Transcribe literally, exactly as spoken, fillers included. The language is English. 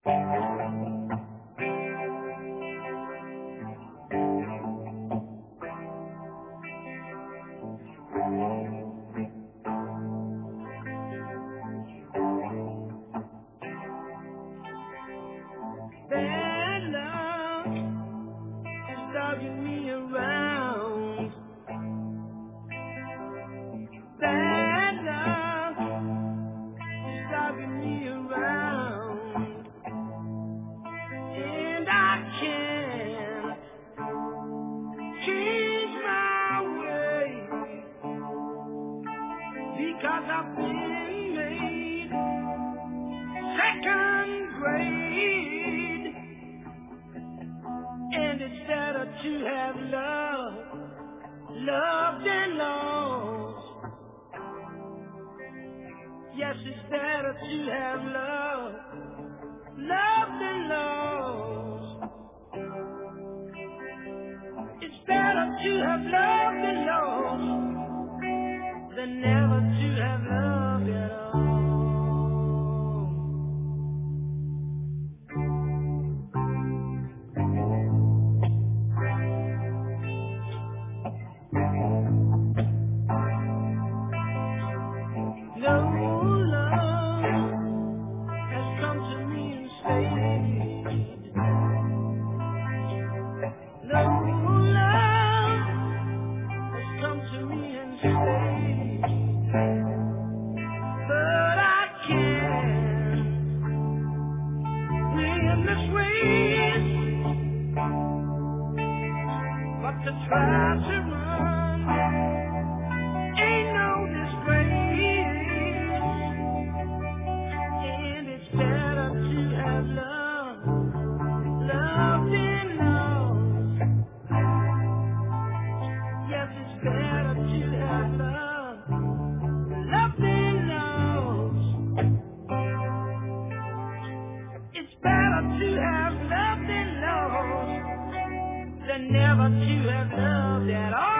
Bad love is dogging me around. Bad love is dogging me around. And I can't change my way because I've been made second grade. And it's better to have love, loved and lost. Yes, it's better to have love, loved and lost. It's better to have loved and lost than never to have loved at all. No love has come to me and stayed. No love has come to me and stayed. But I can't win this race, but to try to run ain't no disgrace. And it's better to have love, loved and lost. Yes, it's better to have love, loved and lost. It's better to have loved and lost than never to have loved at all.